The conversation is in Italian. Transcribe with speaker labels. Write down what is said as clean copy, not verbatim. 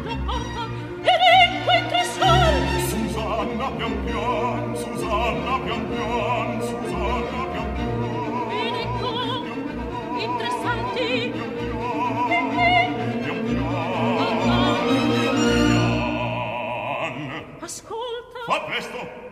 Speaker 1: tua porta ed ecco entra sol.
Speaker 2: Susanna pian pian, Susanna pian pian, Susanna pian pian.
Speaker 1: Ed ecco interessanti
Speaker 2: Pian pian, pian pian.
Speaker 1: ascolta
Speaker 2: Fa presto.